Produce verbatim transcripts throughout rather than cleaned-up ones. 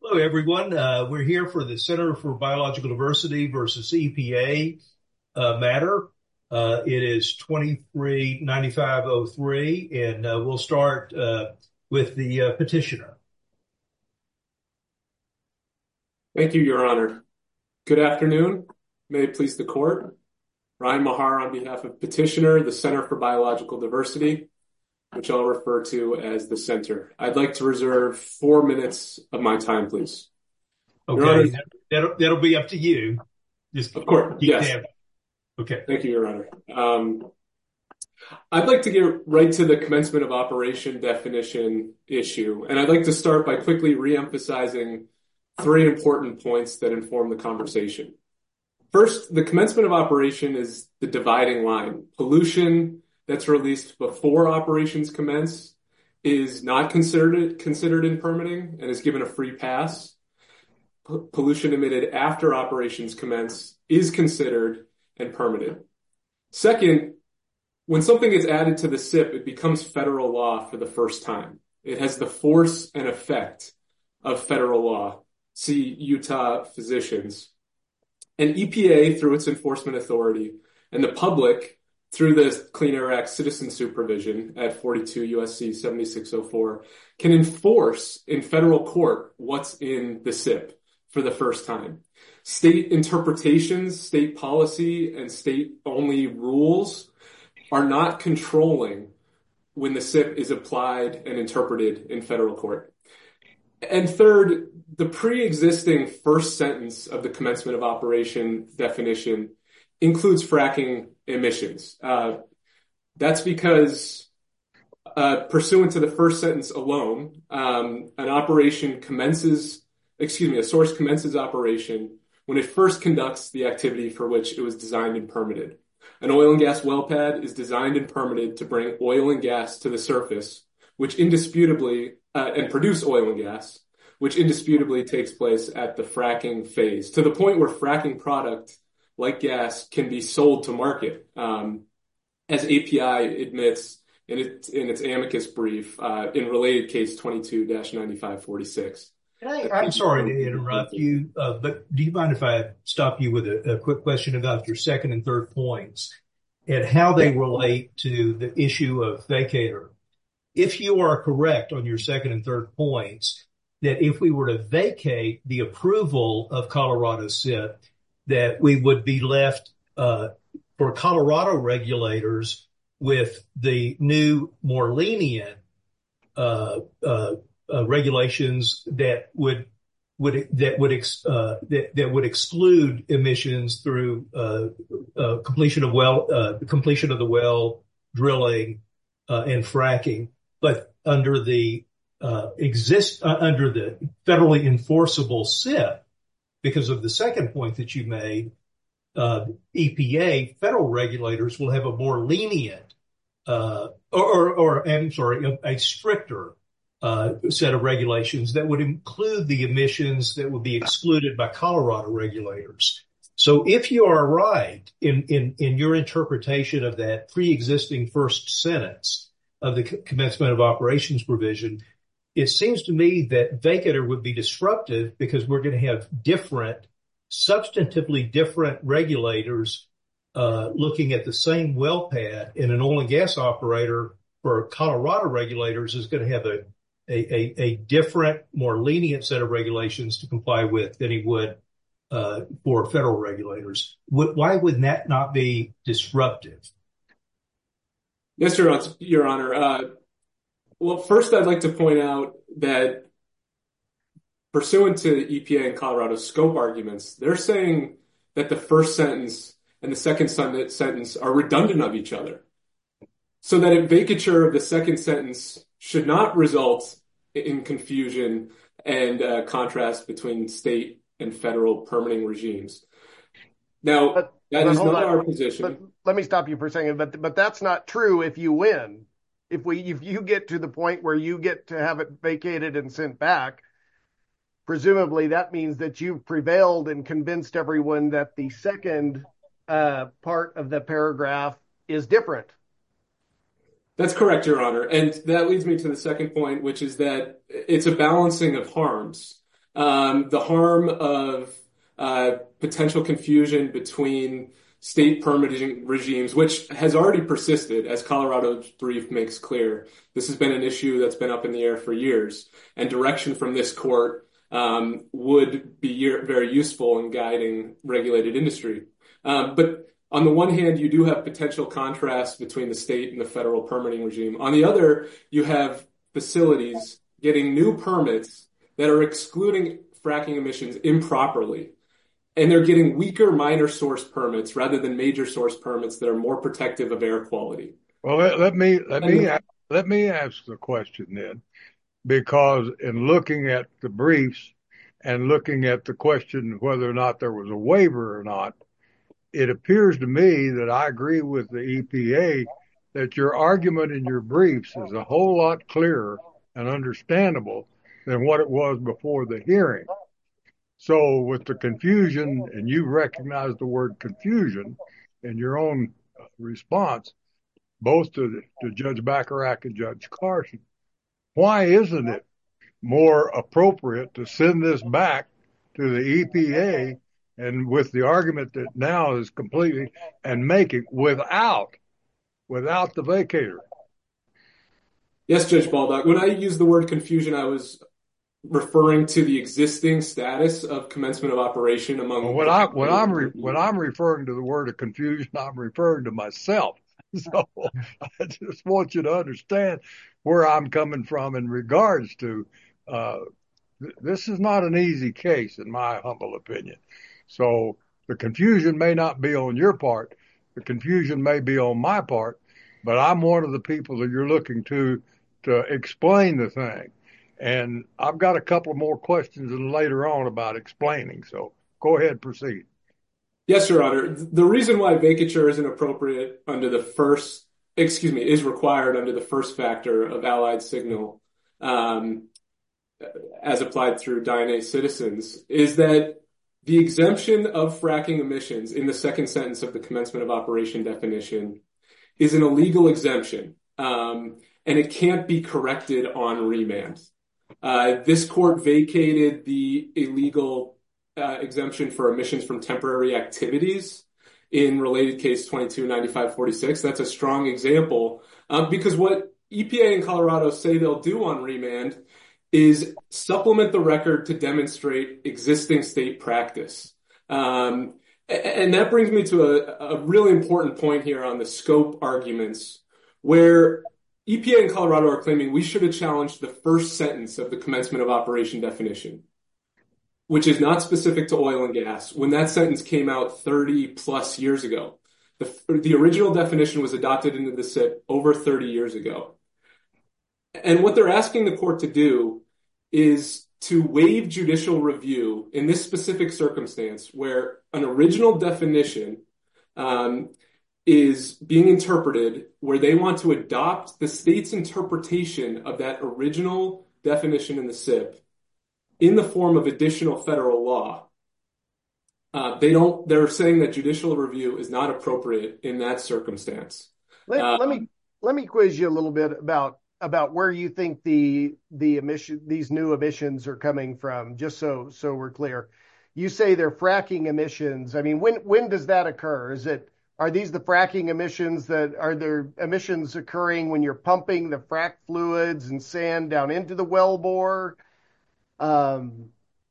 Hello, everyone. Uh, we're here for the Center for Biological Diversity versus E P A uh, matter. Uh, it is twenty-three ninety-five oh three, and uh, we'll start uh, with the uh, petitioner. Thank you, Your Honor. Good afternoon. May it please the court. Ryan Mahar on behalf of petitioner, the Center for Biological Diversity, which I'll refer to as the center. I'd like to reserve four minutes of my time, please. Okay, that'll, that'll be up to you. Just of course, yes. Down. Okay. Thank you, Your Honor. Um, I'd like to get right to the commencement of operation definition issue, and I'd like to start by quickly reemphasizing three important points that inform the conversation. First, the commencement of operation is the dividing line. Pollution that's released before operations commence is not considered considered in permitting and is given a free pass. P- pollution emitted after operations commence is considered and permitted. Second, when something is added to the S I P, it becomes federal law for the first time. It has the force and effect of federal law. See Utah Physicians. And E P A, through its enforcement authority, and the public, through the Clean Air Act citizen supervision at forty-two U S C seventy-six oh four, can enforce in federal court what's in the S I P for the first time. State interpretations, state policy, and state-only rules are not controlling when the S I P is applied and interpreted in federal court. And third, the pre-existing first sentence of the commencement of operation definition includes fracking emissions. Uh, that's because uh, pursuant to the first sentence alone, um, an operation commences, excuse me, a source commences operation when it first conducts the activity for which it was designed and permitted. An oil and gas well pad is designed and permitted to bring oil and gas to the surface, which indisputably, uh, and produce oil and gas, which indisputably takes place at the fracking phase, to the point where fracking product, like gas, can be sold to market. Um, as A P I admits in, it, in its amicus brief, uh, in related case twenty-two dash ninety-five forty-six. I, I'm sorry to interrupt you, uh, but do you mind if I stop you with a, a quick question about your second and third points and how they relate to the issue of vacator? If you are correct on your second and third points, that if we were to vacate the approval of Colorado S I P, that we would be left uh, for Colorado regulators with the new, more lenient uh, uh, uh, regulations that would would that would ex, uh, that, that would exclude emissions through uh, uh, completion of well uh, completion of the well drilling uh, and fracking, but under the Uh, exist uh, under the federally enforceable S I P, because of the second point that you made, uh, E P A, federal regulators will have a more lenient, uh, or, or, or I'm sorry, a, a stricter uh, set of regulations that would include the emissions that would be excluded by Colorado regulators. So if you are right in, in, in your interpretation of that pre-existing first sentence of the commencement of operations provision, it seems to me that vacator would be disruptive because we're going to have different, substantively different regulators uh, looking at the same well pad, and an oil and gas operator for Colorado regulators is going to have a, a, a, a different, more lenient set of regulations to comply with than he would uh, for federal regulators. Why would that not be disruptive? Yes, Your Honor. Your Honor. Uh, Well, first, I'd like to point out that pursuant to E P A and Colorado scope arguments, they're saying that the first sentence and the second sentence are redundant of each other, so that a vacature of the second sentence should not result in confusion and uh, contrast between state and federal permitting regimes. Now, but, that but is not on. our position. But let me stop you for a second. But but that's not true if you win. If we, if you get to the point where you get to have it vacated and sent back, presumably that means that you've prevailed and convinced everyone that the second uh, part of the paragraph is different. That's correct, Your Honor. And that leads me to the second point, which is that it's a balancing of harms. um, the harm of uh, potential confusion between state permitting regimes, which has already persisted, as Colorado's brief makes clear. This has been an issue that's been up in the air for years, and direction from this court um, would be very useful in guiding regulated industry. Um, but on the one hand, you do have potential contrasts between the state and the federal permitting regime. On the other, you have facilities getting new permits that are excluding fracking emissions improperly. And they're getting weaker minor source permits rather than major source permits that are more protective of air quality. Well, let, let me let me let me ask the question then, because in looking at the briefs and looking at the question whether or not there was a waiver or not, it appears to me that I agree with the E P A that your argument in your briefs is a whole lot clearer and understandable than what it was before the hearing. So with the confusion, and you recognize the word confusion in your own response, both to, to Judge Bacharach and Judge Carson, why isn't it more appropriate to send this back to the E P A and with the argument that now is completely and make it without, without the vacator? Yes, Judge Baldock. When I used the word confusion, I was referring to the existing status of commencement of operation among. Well, when I when I'm re, when I'm referring to the word of confusion, I'm referring to myself. So I just want you to understand where I'm coming from in regards to uh, th- this is not an easy case, in my humble opinion. So the confusion may not be on your part, the confusion may be on my part, but I'm one of the people that you're looking to to explain the thing. And I've got a couple more questions later on about explaining. So go ahead, proceed. Yes, Your Honor. The reason why vacature isn't appropriate under the first, excuse me, is required under the first factor of allied signal, um, as applied through Diane Citizens, is that the exemption of fracking emissions in the second sentence of the commencement of operation definition is an illegal exemption, um, and it can't be corrected on remand. Uh, this court vacated the illegal uh, exemption for emissions from temporary activities in related case twenty-two ninety-five forty-six. That's a strong example uh, because what E P A and Colorado say they'll do on remand is supplement the record to demonstrate existing state practice. Um, and that brings me to a, a really important point here on the scope arguments, where E P A and Colorado are claiming we should have challenged the first sentence of the commencement of operation definition, which is not specific to oil and gas, when that sentence came out thirty plus years ago. The, the original definition was adopted into the S I P over thirty years ago. And what they're asking the court to do is to waive judicial review in this specific circumstance where an original definition um, is being interpreted, where they want to adopt the state's interpretation of that original definition in the S I P in the form of additional federal law. Uh, they don't, they're saying that judicial review is not appropriate in that circumstance. Let, uh, let me, let me quiz you a little bit about, about where you think the, the emission, these new emissions are coming from, just so, so we're clear. You say they're fracking emissions. I mean, when, when does that occur? Is it, are these the fracking emissions that are there emissions occurring when you're pumping the frack fluids and sand down into the wellbore? Um,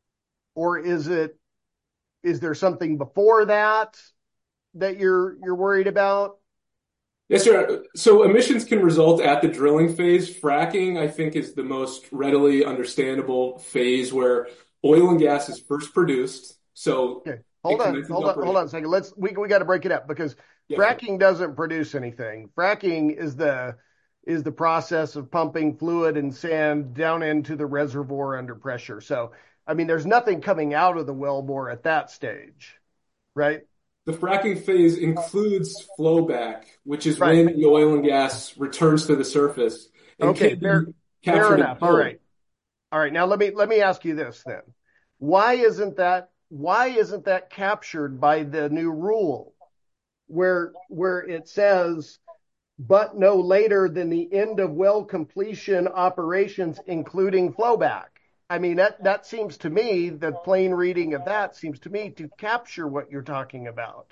or is it, is there something before that that you're, you're worried about? Yes, sir. So emissions can result at the drilling phase. Fracking, I think, is the most readily understandable phase where oil and gas is first produced. So okay. Hold on, hold on, hold on a second. Let's we we got to break it up because yeah, fracking sure. doesn't produce anything. Fracking is the is the process of pumping fluid and sand down into the reservoir under pressure. So, I mean, there's nothing coming out of the wellbore at that stage, right? The fracking phase includes flowback, which is right. when the oil and gas returns to the surface. And okay, fair, fair enough. All right, all right. Now let me let me ask you this then: why isn't that why isn't that captured by the new rule, where where it says, but no later than the end of well completion operations, including flowback? I mean, that, that seems to me, the plain reading of that seems to me to capture what you're talking about.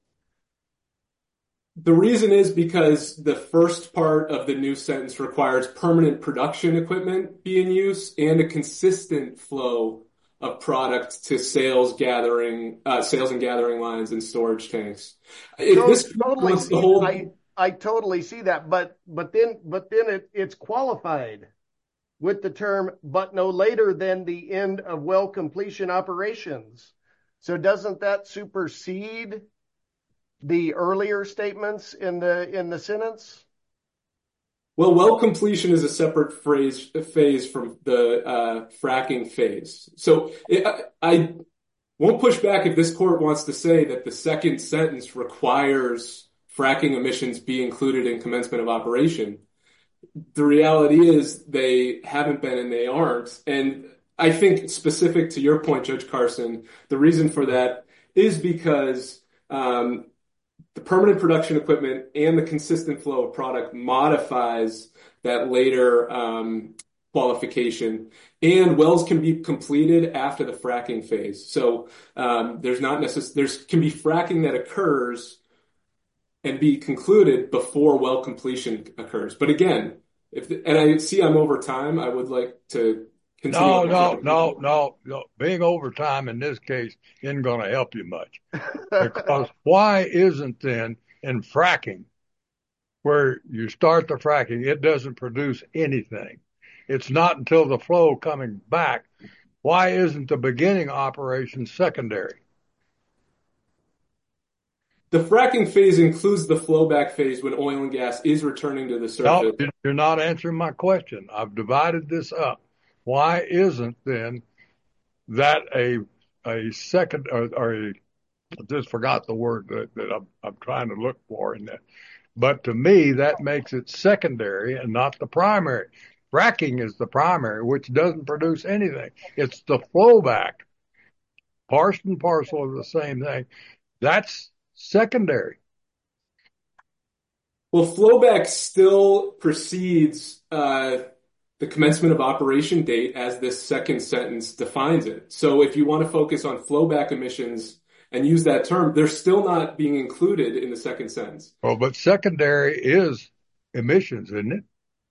The reason is because the first part of the new sentence requires permanent production equipment be in use and a consistent flow of product to sales gathering, uh, sales and gathering lines and storage tanks. If So, this totally wants see, to hold, I, I totally see that, but, but then, but then it, it's qualified with the term, but no later than the end of well completion operations. So doesn't that supersede the earlier statements in the, in the sentence? well, well completion is a separate phrase, phase from the uh, fracking phase. So it, I, I won't push back if this court wants to say that the second sentence requires fracking emissions be included in commencement of operation. The reality is they haven't been and they aren't. And I think specific to your point, Judge Carson, the reason for that is because um, the permanent production equipment and the consistent flow of product modifies that later um, qualification. And wells can be completed after the fracking phase. So um, there's not necessarily, there's can be fracking that occurs and be concluded before well completion occurs. But again, if the, and I see I'm over time, I would like to continue. No, no, no, no, no. Being over time in this case isn't going to help you much. Because why isn't then in fracking, where you start the fracking, it doesn't produce anything? It's not until the flow coming back. Why isn't the beginning operation secondary? The fracking phase includes the flowback phase when oil and gas is returning to the surface. No, you're not answering my question. I've divided this up. Why isn't then that a a second or, or a, I just forgot the word that, that I'm, I'm trying to look for in that. But to me, that makes it secondary and not the primary. Fracking is the primary, which doesn't produce anything. It's the flowback, part and parcel of the same thing. That's secondary. Well, flowback still precedes uh, the commencement of operation date as this second sentence defines it. So if you want to focus on flowback emissions and use that term, they're still not being included in the second sentence. Well, but secondary is emissions, isn't it?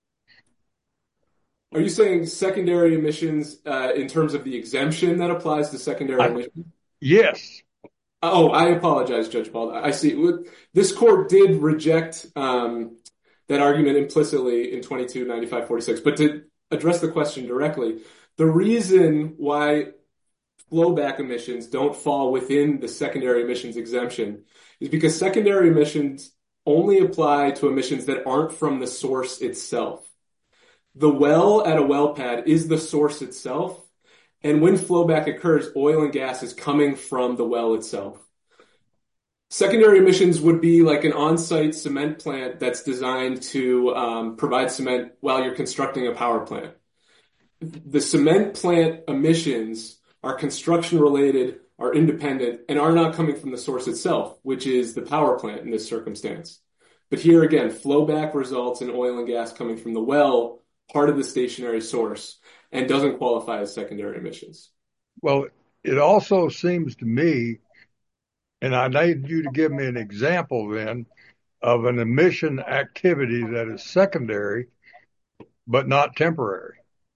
Are you saying secondary emissions uh, in terms of the exemption that applies to secondary I, emissions? Yes. Oh, I apologize, Judge Bald. I see. This court did reject um, that argument implicitly in twenty-two ninety-five forty-six. But to address the question directly, the reason why flowback emissions don't fall within the secondary emissions exemption is because secondary emissions only apply to emissions that aren't from the source itself. The well at a well pad is the source itself. And when flowback occurs, oil and gas is coming from the well itself. Secondary emissions would be like an on-site cement plant that's designed to um, provide cement while you're constructing a power plant. The cement plant emissions are construction-related, are independent, and are not coming from the source itself, which is the power plant in this circumstance. But here again, flowback results in oil and gas coming from the well, part of the stationary source, and doesn't qualify as secondary emissions. Well, it also seems to me, and I need you to give me an example then of an emission activity that is secondary but not temporary.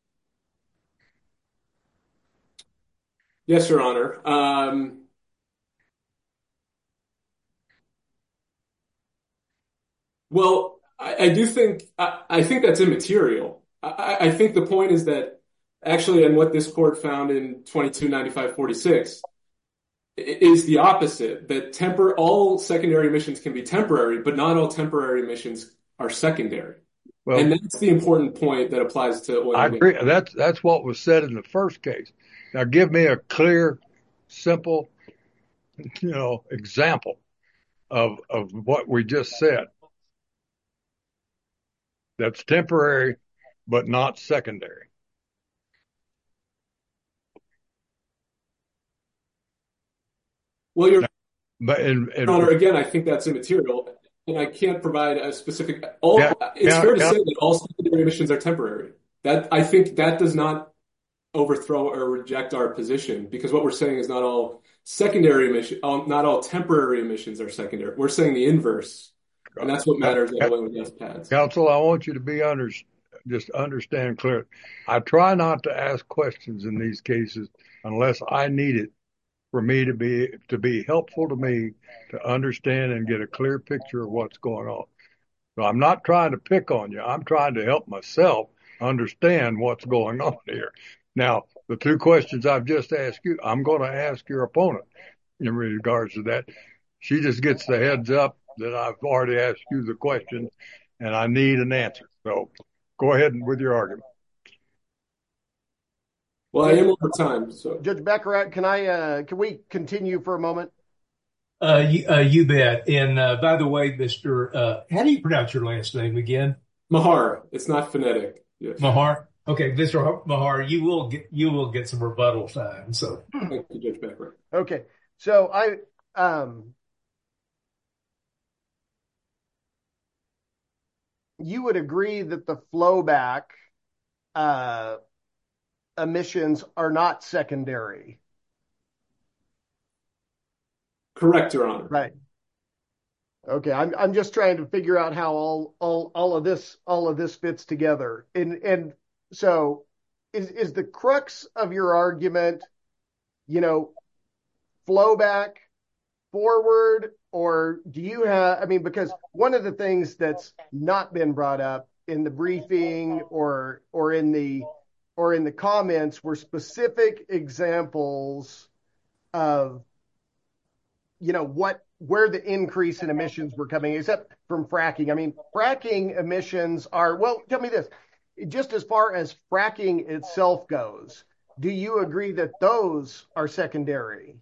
Yes, Your Honor. Um, well, I, I do think I, I think that's immaterial. I, I think the point is that actually, and what this court found in twenty-two ninety-five forty-six is the opposite, that tempor- all secondary emissions can be temporary, but not all temporary emissions are secondary. Well, and that's the important point that applies to oil. I agree. That's, that's what was said in the first case. Now give me a clear, simple, you know, example of, of what we just said. That's temporary, but not secondary. Well, Your but in, in, Honor, again, I think that's immaterial, and I can't provide a specific. All yeah, it's yeah, fair to yeah. say that all secondary emissions are temporary. That I think that does not overthrow or reject our position, because what we're saying is not all secondary emission, not all temporary emissions are secondary. We're saying the inverse, and that's what matters in oil and gas pads. Counsel, I want you to be under, just understand clearly. I try not to ask questions in these cases unless I need it for me to be to be helpful to me to understand and get a clear picture of what's going on. So I'm not trying to pick on you. I'm trying to help myself understand what's going on here. Now, the two questions I've just asked you, I'm going to ask your opponent in regards to that. She just gets the heads up that I've already asked you the question and I need an answer. So go ahead with your argument. Well, I am over time. So Judge Baccarat, can I, uh, can we continue for a moment? Uh, you, uh, you bet. And, uh, by the way, Mister Uh, how do you pronounce your last name again? Mahar. It's not phonetic. Yes. Mahar. Okay, Mister Mahar, you will get, you will get some rebuttal time. So thank you, Judge Baccarat. Okay. So I, um, you would agree that the flowback, uh, emissions are not secondary. Correct, Your Honor. Right. Okay. I'm I'm just trying to figure out how all all all of this all of this fits together. And and so is is the crux of your argument, you know, flowback forward, or do you have, I mean, because one of the things that's not been brought up in the briefing or or in the or in the comments were specific examples of, you know, what, where the increase in emissions were coming, except from fracking. I mean, fracking emissions are, well, tell me this, just as far as fracking itself goes, do you agree that those are secondary?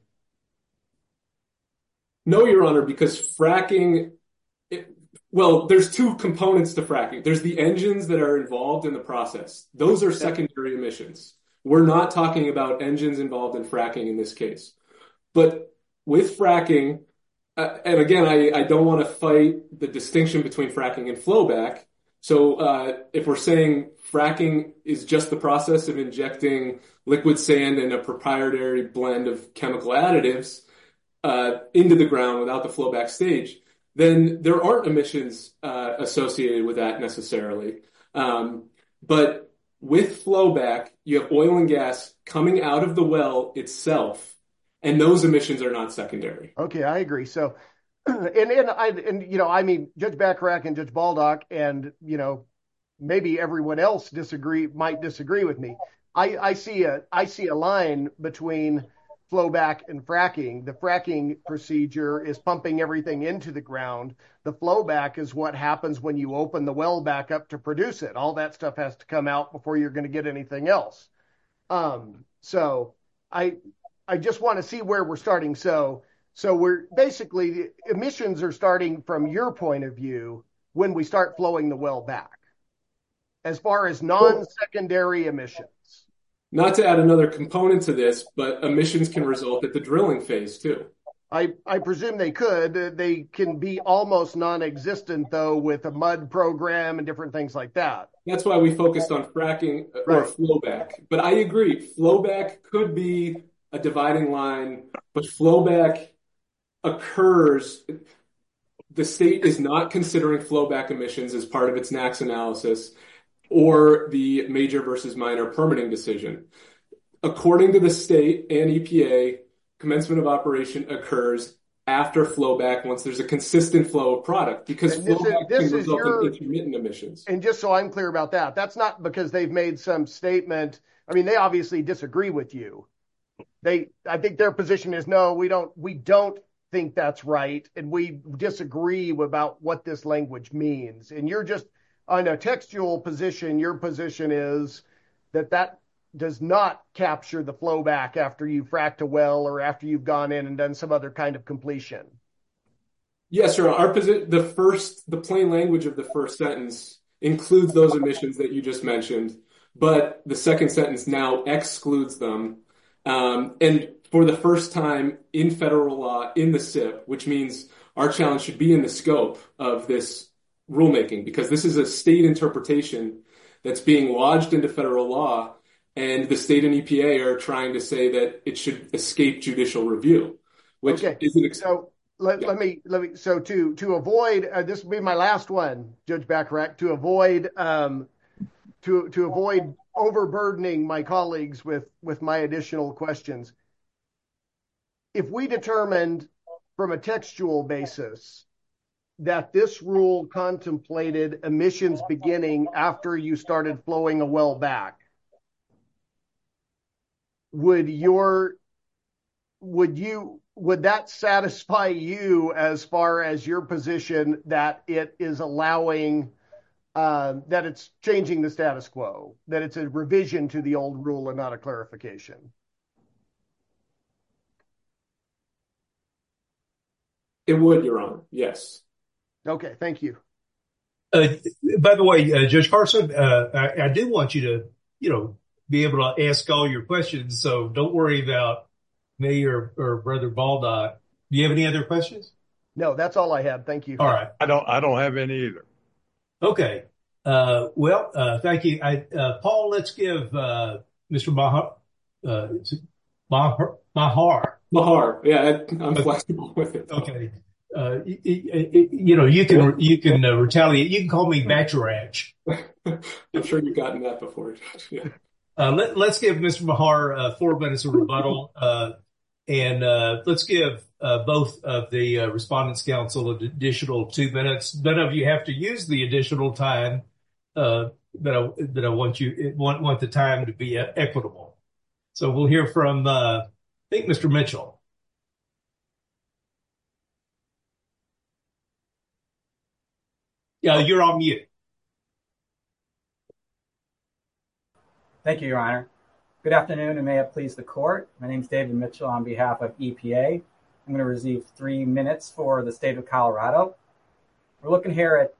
No, Your Honor, because fracking, it, well, there's two components to fracking. There's the engines that are involved in the process. Those are secondary emissions. We're not talking about engines involved in fracking in this case. But with fracking, uh, and again, I, I don't want to fight the distinction between fracking and flowback. So uh, if we're saying fracking is just the process of injecting liquid sand and a proprietary blend of chemical additives uh, into the ground without the flowback stage, then there aren't emissions uh, associated with that necessarily. Um, but with flowback, you have oil and gas coming out of the well itself, and those emissions are not secondary. Okay, I agree. So, and and I and you know, I mean, Judge Baccarat and Judge Baldock, and you know, maybe everyone else disagree might disagree with me. I I see a I see a line between flowback and fracking. The fracking procedure is pumping everything into the ground. The flowback is what happens when you open the well back up to produce it. All that stuff has to come out before you're going to get anything else. Um, so I I just want to see where we're starting. So so we're basically, emissions are starting from your point of view when we start flowing the well back, as far as non-secondary emissions. Not to add another component to this, but emissions can result at the drilling phase too. I, I presume they could. They can be almost non-existent, though, with a mud program and different things like that. That's why we focused on fracking or Right. flowback. But I agree, flowback could be a dividing line, but flowback occurs. The state is not considering flowback emissions as part of its N A A C S analysis or the major versus minor permitting decision. According to the state and E P A, commencement of operation occurs after flowback once there's a consistent flow of product, because And this is- flowback this can is result your- in intermittent emissions. And just so I'm clear about that, that's not because they've made some statement. I mean, they obviously disagree with you. They, I think their position is, no, we don't, we don't think that's right, and we disagree about what this language means. And you're just on a textual position. Your position is that that does not capture the flow back after you've fracked a well or after you've gone in and done some other kind of completion. Yes, sir. Our position, the first, the plain language of the first sentence includes those emissions that you just mentioned, but the second sentence now excludes them. Um, and for the first time in federal law, in the S I P, which means our challenge should be in the scope of this rulemaking, because this is a state interpretation that's being lodged into federal law. and the state and E P A are trying to say that it should escape judicial review, which okay. isn't. Ex- so let, yeah. let me let me. So to to avoid uh, this will be my last one, Judge Bacharach. To avoid um, to to avoid overburdening my colleagues with with my additional questions. If we determined from a textual basis that this rule contemplated emissions beginning after you started flowing a well back, would your would you would that satisfy you as far as your position that it is allowing uh, that it's changing the status quo, that it's a revision to the old rule and not a clarification? It would, Your Honor. Yes. Okay. Thank you. Uh, by the way, uh, Judge Carson, uh, I, I do want you to, you know, be able to ask all your questions. So don't worry about me or, or Brother Baldock. Do you have any other questions? No, that's all I had. Thank you. All right. I don't, I don't have any either. Okay. Uh, well, uh, thank you. I, uh, Paul, let's give, uh, Mister Mahar, uh, Mahar, Mahar. Mahar. Yeah, I'm flexible with it. Okay. Uh, you, you know, you can, you can uh, retaliate. You can call me Bacharach. I'm sure you've gotten that before. Yeah. Uh, let, let's give Mister Mahar uh, four minutes of rebuttal, uh, and uh, let's give uh, both of the uh, Respondents' Counsel an additional two minutes. None of you have to use the additional time, uh, but I, but I want you want want the time to be equitable. So we'll hear from, uh, I think, Mister Mitchell. Yeah, you're on mute. Thank you, Your Honor. Good afternoon, and may it please the court. My name is David Mitchell on behalf of E P A. I'm going to receive three minutes for the state of Colorado. We're looking here at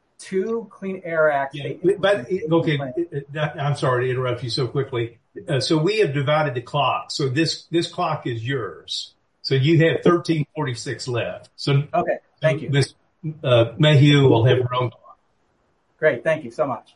two Clean Air Act. Yeah, but, okay, I'm sorry to interrupt you so quickly. Uh, so we have divided the clock. So this this clock is yours. So you have thirteen forty-six left. So okay, thank you. Miz Uh, Mayhew will have her own clock. Great, thank you so much.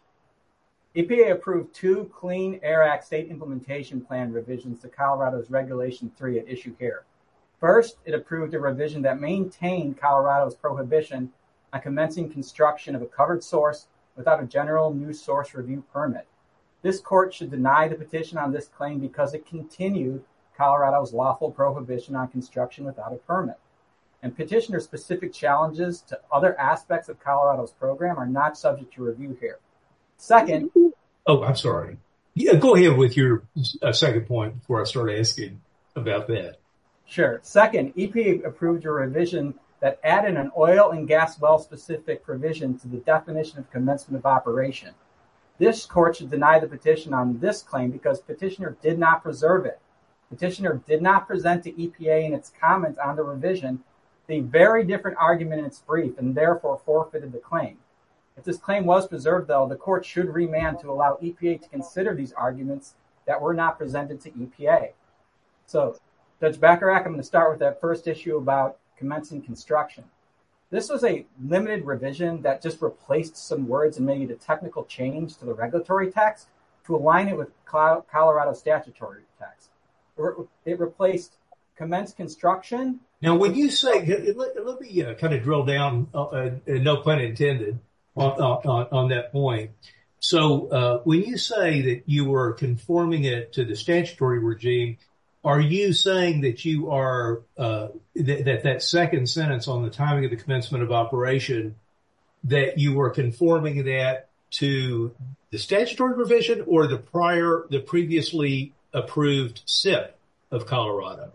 E P A approved two Clean Air Act state implementation plan revisions to Colorado's Regulation three at issue here. First, it approved a revision that maintained Colorado's prohibition on commencing construction of a covered source without a general new source review permit. This court should deny the petition on this claim because it continued Colorado's lawful prohibition on construction without a permit. And petitioner-specific challenges to other aspects of Colorado's program are not subject to review here. Second. Oh, I'm sorry. Yeah, go ahead with your uh, second point before I start asking about that. Sure. Second, E P A approved a revision that added an oil and gas well-specific provision to the definition of commencement of operation. This court should deny the petition on this claim because petitioner did not preserve it. Petitioner did not present to E P A in its comments on the revision the very different argument in its brief and therefore forfeited the claim. If this claim was preserved, though, the court should remand to allow E P A to consider these arguments that were not presented to E P A. So, Judge Bacharach, I'm going to start with that first issue about commencing construction. This was a limited revision that just replaced some words and made a technical change to the regulatory text to align it with Colorado statutory text. It replaced commence construction. Now, when you say, let, let me uh, kind of drill down, uh, uh, no pun intended, on, on, on that point. So uh, when you say that you were conforming it to the statutory regime, are you saying that you are, uh, th- that that second sentence on the timing of the commencement of operation, that you were conforming that to the statutory provision or the prior, the previously approved S I P of Colorado?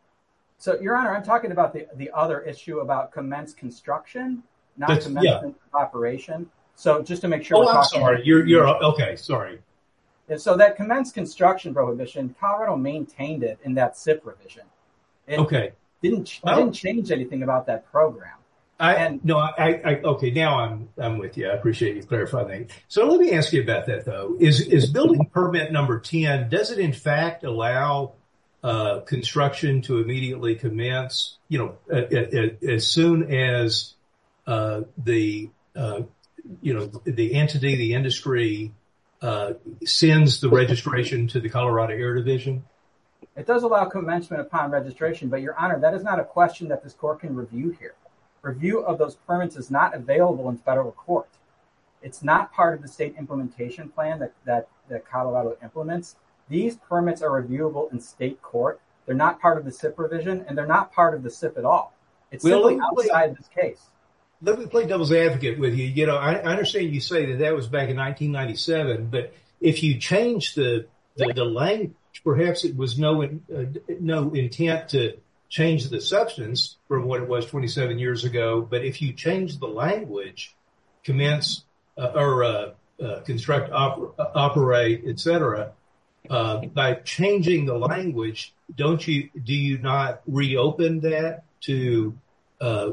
So, Your Honor, I'm talking about the, the other issue about commence construction, not That's, commencement yeah. of operation. So just to make sure oh, we're I'm talking sorry. about You're, you're, okay, sorry. And so that commence construction prohibition, Colorado maintained it in that S I P revision. It okay. Didn't, well, didn't change anything about that program. I, and, no, I, I, okay, now I'm, I'm with you. I appreciate you clarifying that. So let me ask you about that though. Is, is building permit number ten, does it in fact allow uh, construction to immediately commence, you know, uh, uh, as soon as, uh, the, uh, you know, the entity, the industry, uh, sends the registration to the Colorado Air Division? It does allow commencement upon registration, but Your Honor, that is not a question that this court can review here. Review of those permits is not available in federal court. It's not part of the state implementation plan that, that, that Colorado implements. These permits are reviewable in state court. They're not part of the S I P provision, and they're not part of the S I P at all. It's well, simply outside this case. Let me play devil's advocate with you. You know, I, I understand you say that that was back in nineteen ninety-seven, but if you change the the, the language, perhaps it was no uh, no intent to change the substance from what it was twenty-seven years ago. But if you change the language, commence uh, or uh, uh, construct, oper- operate, et cetera, uh, by changing the language, don't you do you not reopen that to uh,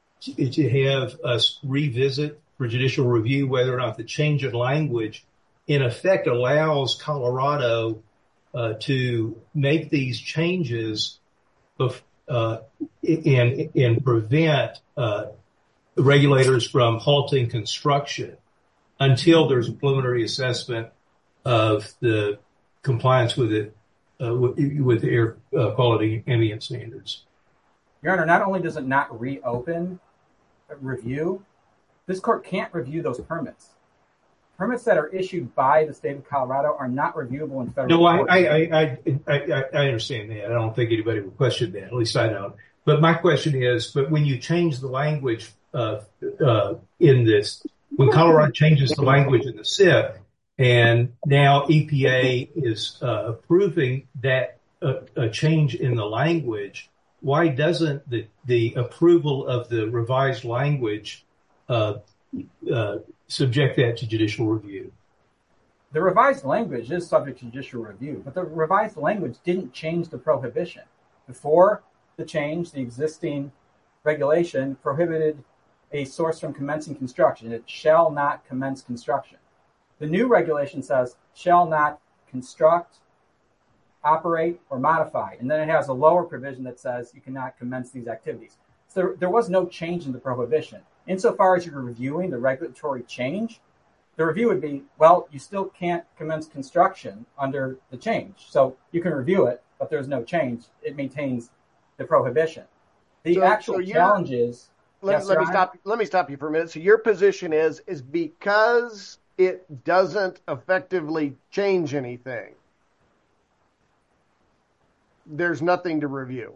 to have us revisit for judicial review whether or not the change of language in effect allows Colorado uh, to make these changes of, uh, and, and prevent uh, regulators from halting construction until there's a preliminary assessment of the compliance with it, uh, with, with air uh, quality ambient standards. Your Honor, not only does it not reopen review, this court can't review those permits. Permits that are issued by the state of Colorado are not reviewable in federal no, court. No, I, I, I, I, I understand that. I don't think anybody would question that. At least I don't. But my question is, but when you change the language uh, uh, in this, when Colorado changes the language in the S I P, and now E P A is uh, approving that uh, a change in the language, why doesn't the, the approval of the revised language uh, uh, subject that to judicial review? The revised language is subject to judicial review, but the revised language didn't change the prohibition. Before the change, the existing regulation prohibited a source from commencing construction. It shall not commence construction. The new regulation says shall not construct, operate, or modify. And then it has a lower provision that says you cannot commence these activities. So there, there was no change in the prohibition. Insofar as you're reviewing the regulatory change, the review would be, well, you still can't commence construction under the change. So you can review it, but there's no change. It maintains the prohibition. The so, actual so challenge is... Let, yes, let me Honor? stop. Let me stop you for a minute. So your position is, is because it doesn't effectively change anything, there's nothing to review.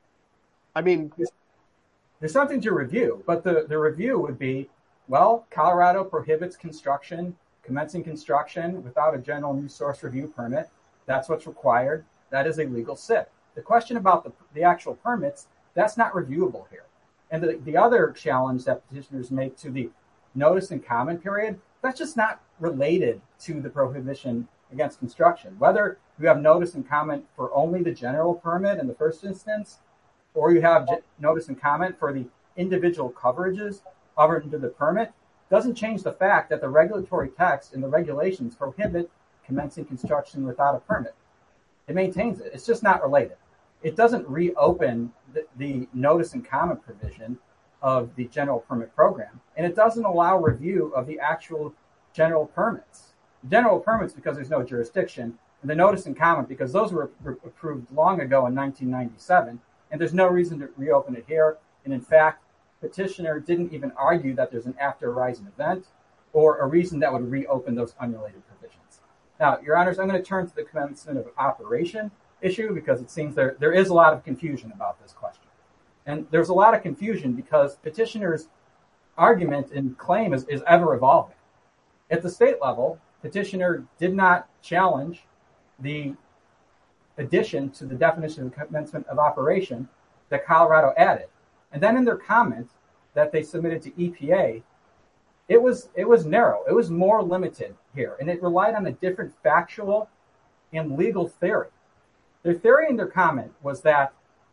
I mean, there's something to review, but the, the review would be, well, Colorado prohibits construction, commencing construction without a general new source review permit. That's what's required. That is a legal S I P. The question about the, the actual permits, that's not reviewable here. And the, the other challenge that petitioners make to the notice and comment period, that's just not related to the prohibition against construction. Whether you have notice and comment for only the general permit in the first instance, or you have notice and comment for the individual coverages under the permit, doesn't change the fact that the regulatory text and the regulations prohibit commencing construction without a permit. It maintains it. It's just not related. It doesn't reopen the, the notice and comment provision of the general permit program, and it doesn't allow review of the actual general permits. General permits because there's no jurisdiction, and the notice and comment because those were approved long ago in nineteen ninety-seven, and there's no reason to reopen it here. And in fact, petitioner didn't even argue that there's an after horizon event or a reason that would reopen those unrelated provisions. Now, Your Honors, I'm going to turn to the commencement of operation issue because it seems there, there is a lot of confusion about this question. And there's a lot of confusion because petitioner's argument and claim is, is ever evolving. At the state level, petitioner did not challenge the addition to the definition of commencement of operation that Colorado added. And then in their comment that they submitted to E P A, it was it was narrow. It was more limited here, and it relied on a different factual and legal theory. Their theory in their comment was that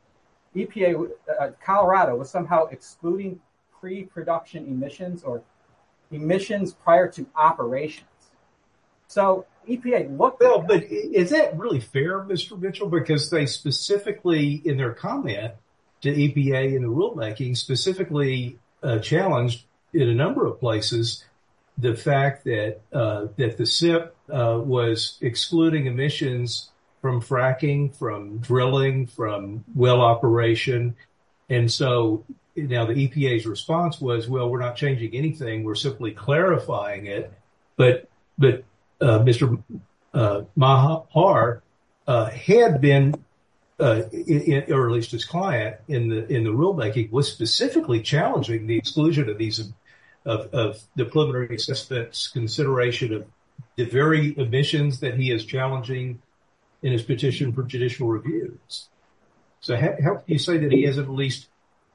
E P A, uh, Colorado, was somehow excluding pre-production emissions or emissions prior to operations. So E P A looked well, at but is that really fair, Mister Mitchell? Because they specifically, in their comment to E P A in the rulemaking, specifically uh, challenged in a number of places the fact that uh, that the S I P uh, was excluding emissions from fracking, from drilling, from well operation. And so now the E P A's response was, well, we're not changing anything. We're simply clarifying it. But but uh, Mister Uh, Mahar uh, had been, uh, in, or at least his client in the in the rulemaking, was specifically challenging the exclusion of these of, of the preliminary assessment's consideration of the very emissions that he is challenging in his petition for judicial reviews. So how, how can you say that he hasn't at least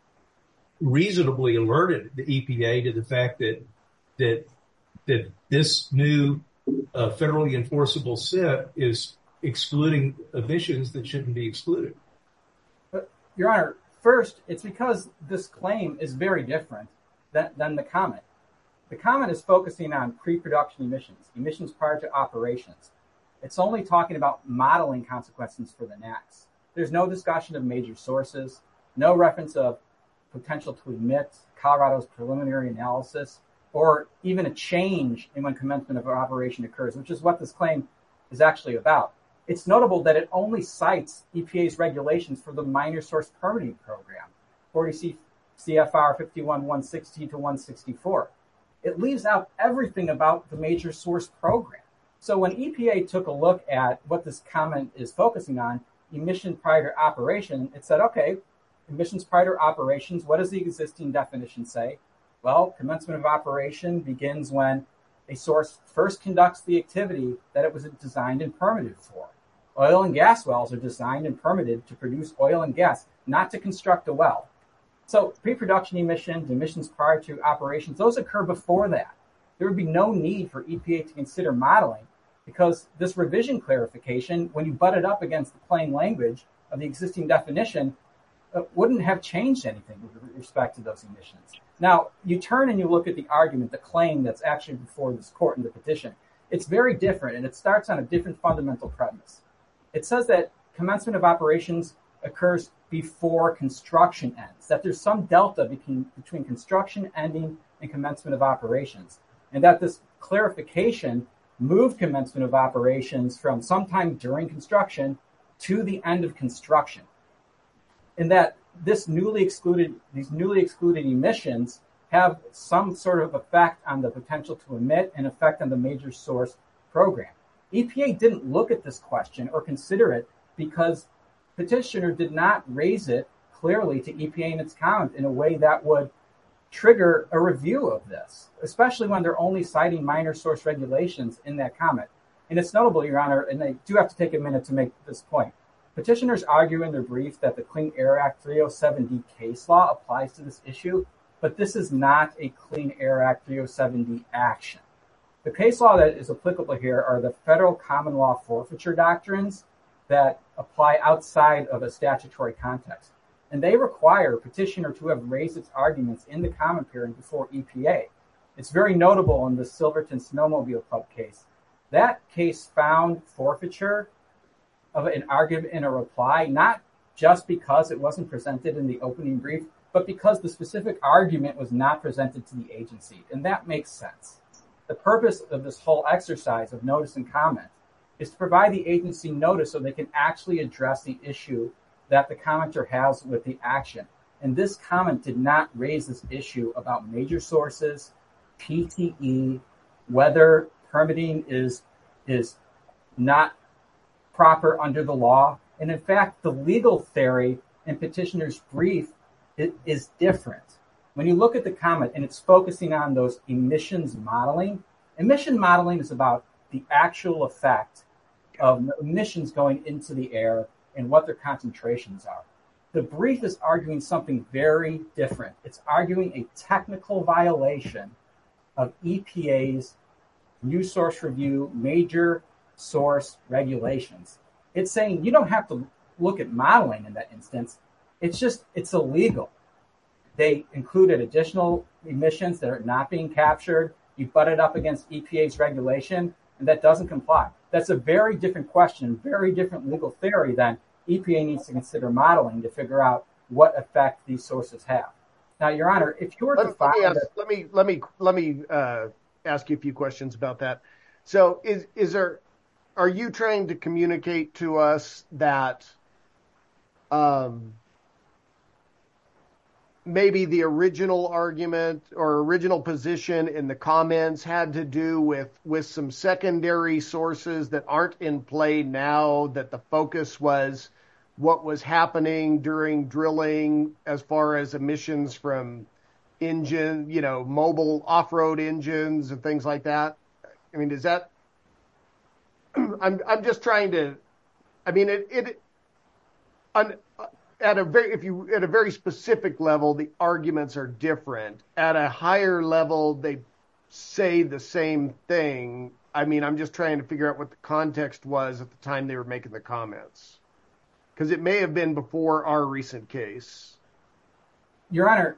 reasonably alerted the E P A to the fact that that that this new uh, federally enforceable S I P is excluding emissions that shouldn't be excluded? But, Your Honor, first, it's because this claim is very different than, than the comment. The comment is focusing on pre-production emissions, emissions prior to operations. It's only talking about modeling consequences for the N A Cs. There's no discussion of major sources, no reference of potential to emit, Colorado's preliminary analysis, or even a change in when commencement of operation occurs, which is what this claim is actually about. It's notable that it only cites E P A's regulations for the minor source permitting program, forty C F R fifty-one one sixty to one sixty-four. It leaves out everything about the major source program. So when E P A took a look at what this comment is focusing on, emission prior to operation, it said, okay, emissions prior to operations, what does the existing definition say? Well, commencement of operation begins when a source first conducts the activity that it was designed and permitted for. Oil and gas wells are designed and permitted to produce oil and gas, not to construct a well. So pre-production emissions, emissions prior to operations, those occur before that. There would be no need for E P A to consider modeling because this revision clarification, when you butt it up against the plain language of the existing definition, uh, wouldn't have changed anything with respect to those emissions. Now, you turn and you look at the argument, the claim that's actually before this court in the petition. It's very different, and it starts on a different fundamental premise. It says that commencement of operations occurs before construction ends, that there's some delta between, between construction ending and commencement of operations, and that this clarification moved commencement of operations from sometime during construction to the end of construction. And that this newly excluded, these newly excluded emissions have some sort of effect on the potential to emit and effect on the major source program. E P A didn't look at this question or consider it because petitioner did not raise it clearly to E P A in its comment in a way that would trigger a review of this, especially when they're only citing minor source regulations in that comment. And it's notable, Your Honor, and I do have to take a minute to make this point. Petitioners argue in their brief that the Clean Air Act three oh seven D case law applies to this issue, but this is not a Clean Air Act three oh seven D action. The case law that is applicable here are the federal common law forfeiture doctrines that apply outside of a statutory context. And they require a petitioner to have raised its arguments in the comment period before E P A. It's very notable in the Silverton Snowmobile Club case. That case found forfeiture of an argument in a reply, not just because it wasn't presented in the opening brief, but because the specific argument was not presented to the agency. And that makes sense. The purpose of this whole exercise of notice and comment is to provide the agency notice so they can actually address the issue that the commenter has with the action. And this comment did not raise this issue about major sources, P T E, whether permitting is, is not proper under the law. And in fact, the legal theory in petitioner's brief is different. When you look at the comment and it's focusing on those emissions modeling, emission modeling is about the actual effect of emissions going into the air and what their concentrations are. The brief is arguing something very different. It's arguing a technical violation of E P A's new source review, major source regulations. It's saying you don't have to look at modeling in that instance. It's just, it's illegal. They included additional emissions that are not being captured. You butt it up against E P A's regulation, and that doesn't comply. That's a very different question, very different legal theory than E P A needs to consider modeling to figure out what effect these sources have. Now, Your Honor, if you were to let, find let me, ask, that, let me let me let me uh, ask you a few questions about that. So is, is there, are you trying to communicate to us that um, maybe the original argument or original position in the comments had to do with, with some secondary sources that aren't in play now, that the focus was what was happening during drilling as far as emissions from engine, you know, mobile off-road engines and things like that? I mean, is that, I'm, I'm just trying to, I mean, it, it, on, at a very, if you, at a very specific level, the arguments are different. At a higher level, they say the same thing. I mean, I'm just trying to figure out what the context was at the time they were making the comments, because it may have been before our recent case. Your Honor,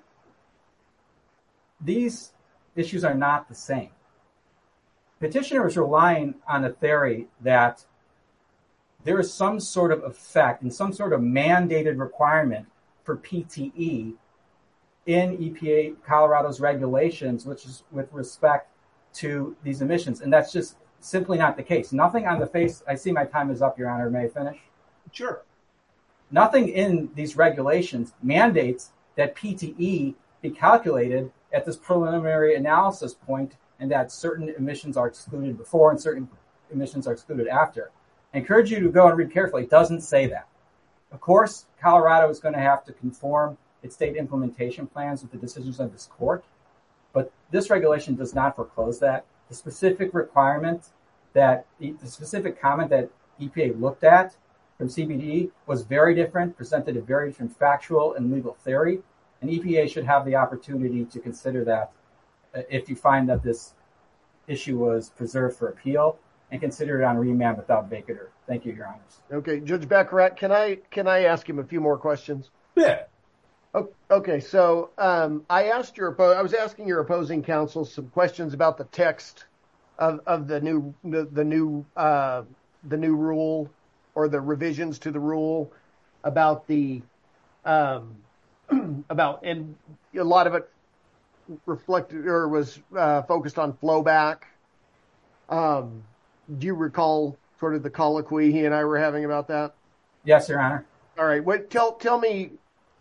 these issues are not the same. Petitioner is relying on a theory that there is some sort of effect and some sort of mandated requirement for P T E in E P A Colorado's regulations, which is with respect to these emissions. And that's just simply not the case. Nothing on the face, I see my time is up, Your Honor, may I finish? Sure. Nothing in these regulations mandates that P T E be calculated at this preliminary analysis point and that certain emissions are excluded before and certain emissions are excluded after. I encourage you to go and read carefully. It doesn't say that. Of course, Colorado is going to have to conform its state implementation plans with the decisions of this court, but this regulation does not foreclose that. The specific requirement that, the specific comment that E P A looked at from C B D was very different, presented a very different factual and legal theory, and E P A should have the opportunity to consider that if you find that this issue was preserved for appeal, and consider it on remand without vacatur. Thank you, Your Honors. Okay, Judge Baccarat, can I can I ask him a few more questions? Yeah. Okay, so um, I asked your I was asking your opposing counsel some questions about the text of, of the new the, the new uh, the new rule or the revisions to the rule about the um, about and a lot of it reflected or was uh, focused on flowback. Um, do you recall sort of the colloquy he and I were having about that? Yes, Your Honor. All right. What, tell tell me,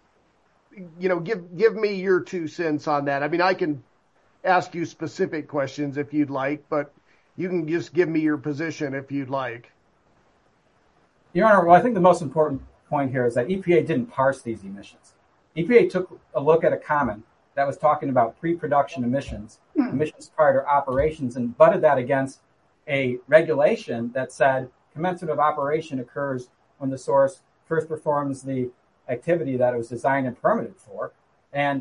you know, give give me your two cents on that. I mean, I can ask you specific questions if you'd like, but you can just give me your position if you'd like. Your Honor, well, I think the most important point here is that E P A didn't parse these emissions. E P A took a look at a comment that was talking about pre-production emissions, emissions prior to operations, and butted that against a regulation that said commencement of operation occurs when the source first performs the activity that it was designed and permitted for. And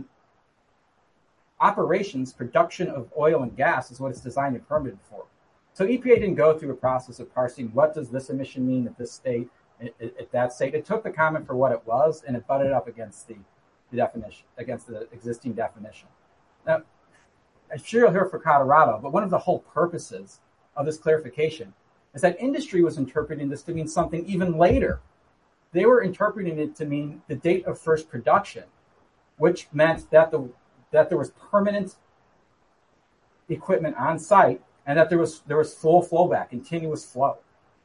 operations, production of oil and gas is what it's designed and permitted for. So E P A didn't go through a process of parsing what does this emission mean at this state, at, at that state. It took the comment for what it was and it butted up against the, the definition, against the existing definition. Now, I'm sure you'll hear for Colorado, but one of the whole purposes of this clarification is that industry was interpreting this to mean something even later. They were interpreting it to mean the date of first production, which meant that the that there was permanent equipment on site and that there was there was full flowback, continuous flow.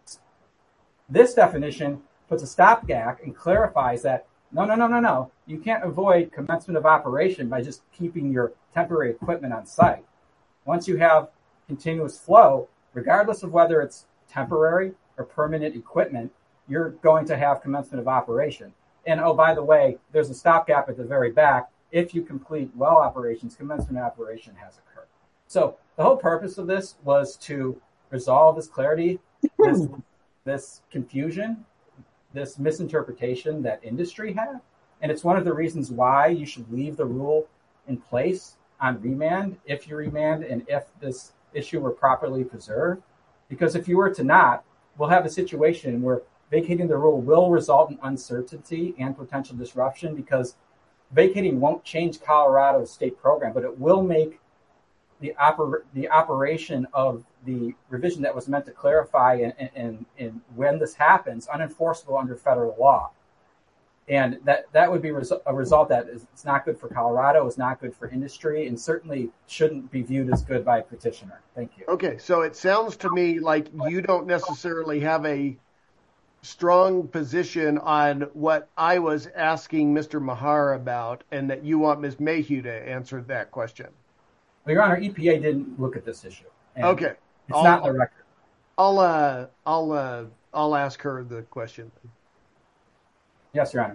This definition puts a stopgap and clarifies that no, no, no, no, no. You can't avoid commencement of operation by just keeping your temporary equipment on site. Once you have continuous flow, regardless of whether it's temporary or permanent equipment, you're going to have commencement of operation. And oh, by the way, there's a stopgap at the very back. If you complete well operations, commencement of operation has occurred. So the whole purpose of this was to resolve this clarity, this, this confusion, this misinterpretation that industry had. And it's one of the reasons why you should leave the rule in place on remand, if you remand and if this issue were properly preserved. Because if you were to not, we'll have a situation where vacating the rule will result in uncertainty and potential disruption, because vacating won't change Colorado's state program, but it will make the, oper- the operation of the revision that was meant to clarify and, and, and when this happens unenforceable under federal law. And that, that would be a result that is it's not good for Colorado, it's not good for industry, and certainly shouldn't be viewed as good by a petitioner. Thank you. Okay, so it sounds to me like you don't necessarily have a strong position on what I was asking Mister Maher about, and that you want Miz Mayhew to answer that question. Well, Your Honor, E P A didn't look at this issue. Okay. It's I'll, not in the record. I'll, uh, I'll, uh, I'll ask her the question. Yes, Your Honor.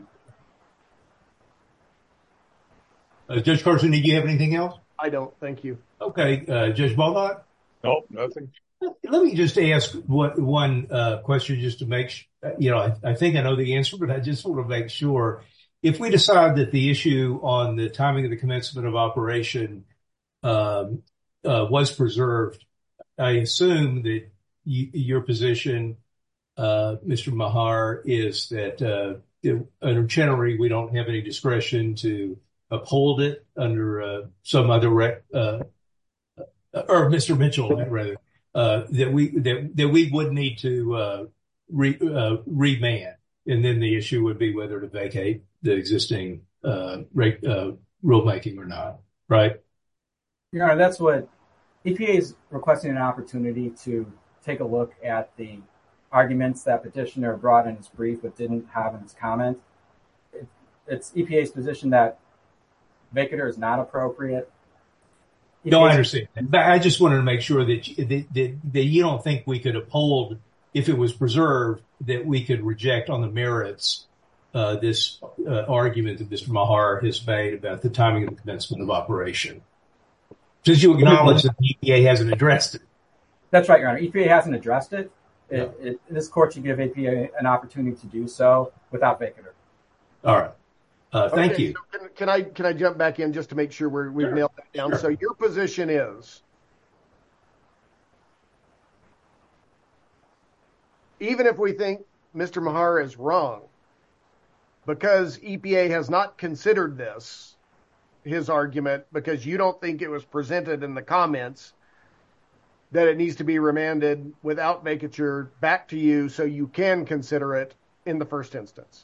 Uh, Judge Carson, did you have anything else? I don't. Thank you. Okay. Uh, Judge Baldock? Nope, nothing. Let me just ask what, one uh, question just to make sure. You know, I, I think I know the answer, but I just want to make sure. If we decide that the issue on the timing of the commencement of operation um, uh, was preserved, I assume that you, your position, uh, Mister Maher, is that uh, under Chenery, we don't have any discretion to uphold it under uh, some other, rec- uh, or Mister Mitchell, rather, uh, that we that that we would need to uh, re, uh, remand, and then the issue would be whether to vacate the existing uh, rate, uh, rulemaking or not, right? Your Honor, that's what E P A is requesting, an opportunity to take a look at the arguments that petitioner brought in his brief but didn't have in his comment. It, it's E P A's position that vacatur is not appropriate. E P A's No, I understand. But I just wanted to make sure that you, that, that, that you don't think we could uphold, if it was preserved, that we could reject on the merits uh, this uh, argument that Mister Maher has made about the timing of the commencement of operation. Since you acknowledge that the E P A hasn't addressed it. That's right, Your Honor. E P A hasn't addressed it. It, no. it this court should give E P A an opportunity to do so without vacatur. All right. Uh, thank okay, you. So can, can I can I jump back in just to make sure we're, we've sure. nailed that down? Sure. So your position is, even if we think Mister Maher is wrong, because E P A has not considered this, his argument, because you don't think it was presented in the comments, that it needs to be remanded without vacatur back to you so you can consider it in the first instance.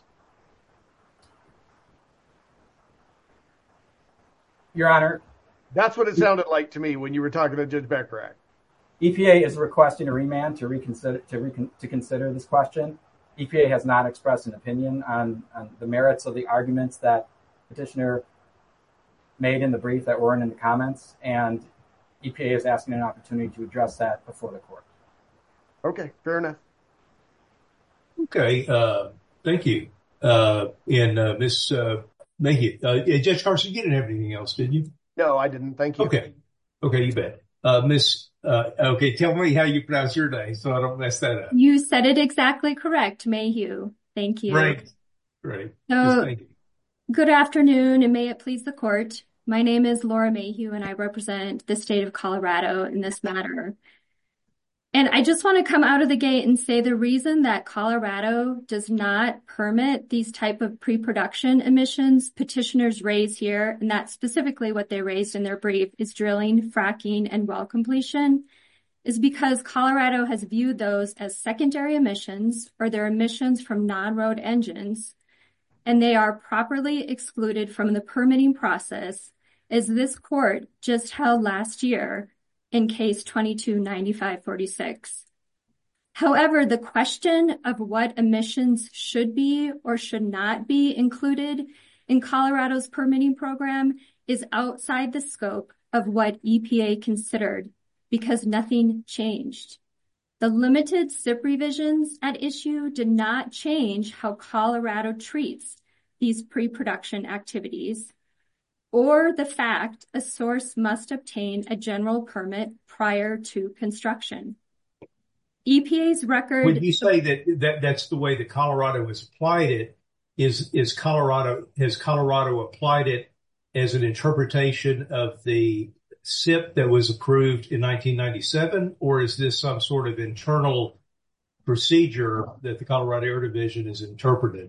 Your Honor. That's what it sounded like to me when you were talking to Judge Bacharach. E P A is requesting a remand to reconsider to, recon, to consider this question. E P A has not expressed an opinion on, on the merits of the arguments that petitioner made in the brief that weren't in the comments, and E P A is asking an opportunity to address that before the court. Okay, fair enough. Okay, uh, thank you. Uh, and uh, Miz Uh, Mayhew, uh, Judge Carson, you didn't have anything else, did you? No, I didn't. Thank you. Okay, okay, you bet. Uh, Miss, uh, okay, tell me how you pronounce your name so I don't mess that up. You said it exactly correct, Mayhew. Thank you. Great, great. So, Yes, thank you. Good afternoon, and may it please the court. My name is Laura Mayhew, and I represent the state of Colorado in this matter. And I just want to come out of the gate and say the reason that Colorado does not permit these type of pre-production emissions petitioners raise here, and that's specifically what they raised in their brief, is drilling, fracking, and well completion, is because Colorado has viewed those as secondary emissions, or they're emissions from non-road engines, and they are properly excluded from the permitting process, as this court just held last year in case twenty-two ninety-five forty-six. However, the question of what emissions should be or should not be included in Colorado's permitting program is outside the scope of what E P A considered because nothing changed. The limited S I P revisions at issue did not change how Colorado treats these pre-production activities, or the fact a source must obtain a general permit prior to construction. E P A's record... When you say that, that that's the way that Colorado has applied it, is, is Colorado, has Colorado applied it as an interpretation of the S I P that was approved in nineteen ninety-seven, or is this some sort of internal procedure that the Colorado Air Division has interpreted?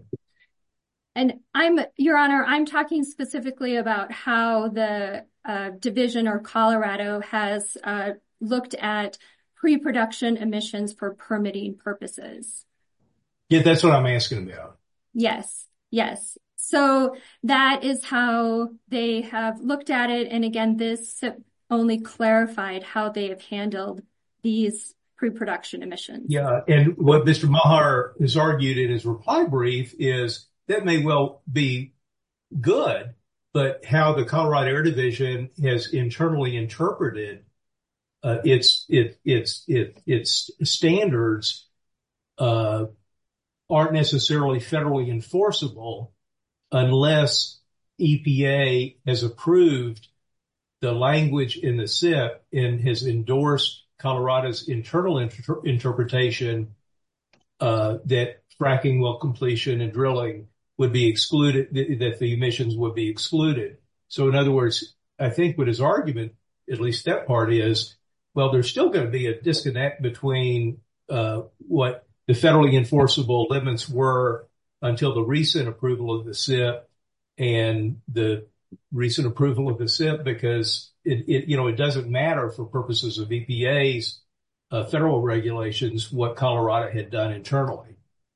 And I'm, Your Honor, I'm talking specifically about how the uh, division or Colorado has uh, looked at pre-production emissions for permitting purposes. Yeah, that's what I'm asking about. Yes. Yes. So that is how they have looked at it. And again, this only clarified how they have handled these pre-production emissions. Yeah. And what Mister Maher has argued in his reply brief is that may well be good, but how the Colorado Air Division has internally interpreted uh, its, it, its, it, its standards uh, aren't necessarily federally enforceable unless E P A has approved the language in the S I P and has endorsed Colorado's internal inter- interpretation uh, that fracking well completion and drilling would be excluded, th- that the emissions would be excluded. So in other words, I think what his argument, at least that part is, well, there's still going to be a disconnect between uh, what the federally enforceable limits were until the recent approval of the S I P and the recent approval of the S I P, because it, it you know, it doesn't matter for purposes of E P A's uh, federal regulations what Colorado had done internally.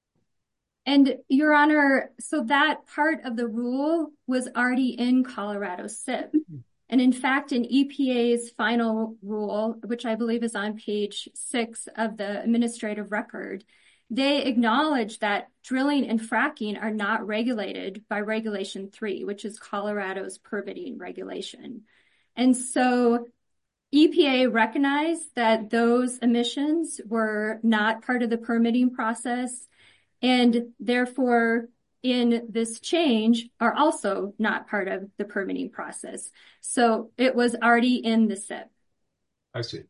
And Your Honor, so that part of the rule was already in Colorado's S I P. And in fact, in E P A's final rule, which I believe is on page six of the administrative record, they acknowledge that drilling and fracking are not regulated by Regulation three, which is Colorado's permitting regulation. And so E P A recognized that those emissions were not part of the permitting process, and therefore in this change are also not part of the permitting process. So it was already in the S I P. I see.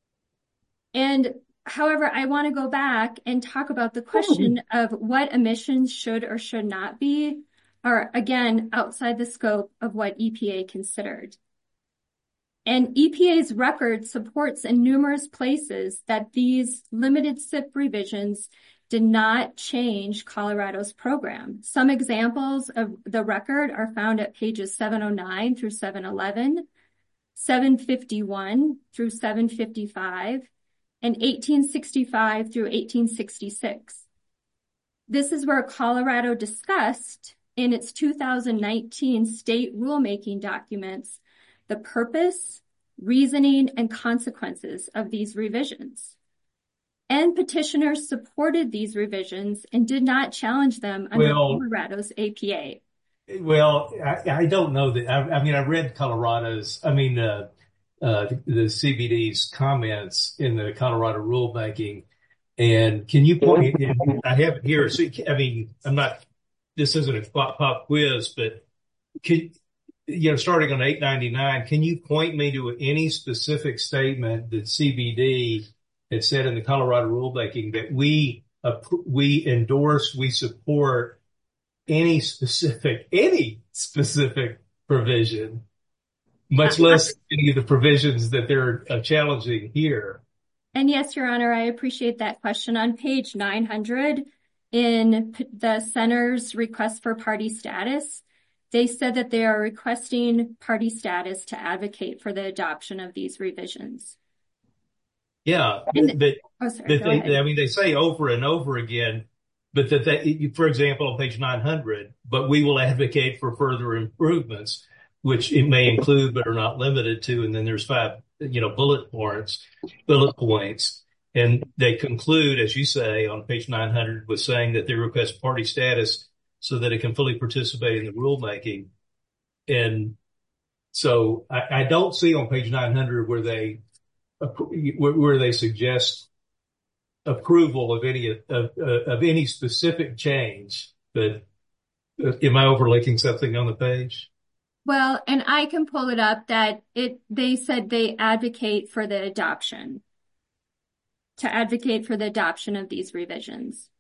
And however, I want to go back and talk about the question of what emissions should or should not be are, again, outside the scope of what E P A considered. And E P A's record supports in numerous places that these limited S I P revisions did not change Colorado's program. Some examples of the record are found at pages seven oh nine through seven eleven, seven fifty-one through seven fifty-five, and eighteen sixty-five through eighteen sixty-six. This is where Colorado discussed in its two thousand nineteen state rulemaking documents the purpose, reasoning, and consequences of these revisions. And petitioners supported these revisions and did not challenge them under well, Colorado's A P A. Well, I, I don't know that. I, I mean, I read Colorado's, I mean, uh, uh, the, the C B D's comments in the Colorado rulemaking. And can you point, I have it here. So, I mean, I'm not, this isn't a pop, pop quiz, but can, you know, starting on eight ninety-nine, can you point me to any specific statement that C B D had said in the Colorado rulemaking that we, uh, we endorse, we support any specific, any specific provision, much less any of the provisions that they're uh, challenging here? And yes, Your Honor, I appreciate that question. On page nine hundred in the center's request for party status, they said that they are requesting party status to advocate for the adoption of these revisions. Yeah, and, but, oh, sorry, but they, I mean, they say over and over again, but that they, for example, on page nine hundred, but we will advocate for further improvements, which it may include, but are not limited to. And then there's five, you know, bullet points, bullet points. And they conclude, as you say, on page nine hundred with saying that they request party status so that it can fully participate in the rulemaking. And so I, I don't see on page nine hundred where they, where they suggest approval of any of, of any specific change. But am I overlooking something on the page? Well, and I can pull it up that it. They said they advocate for the adoption, to advocate for the adoption of these revisions.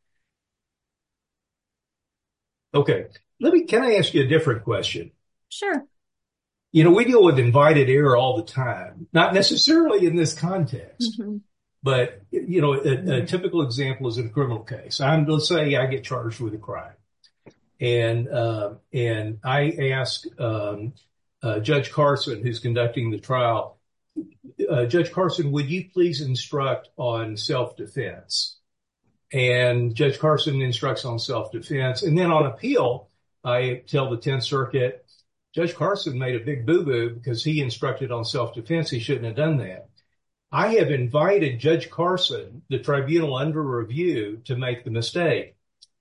Okay, let me. Can I ask you a different question? Sure. You know, we deal with invited error all the time, not necessarily in this context, mm-hmm. but, you know, a, mm-hmm. a typical example is in a criminal case. I'm, let's say I get charged with a crime and, uh, and I ask, um, uh, Judge Carson, who's conducting the trial, uh, Judge Carson, would you please instruct on self-defense? And Judge Carson instructs on self-defense. And then on appeal, I tell the tenth Circuit, Judge Carson made a big boo-boo because he instructed on self-defense. He shouldn't have done that. I have invited Judge Carson, the tribunal under review, to make the mistake.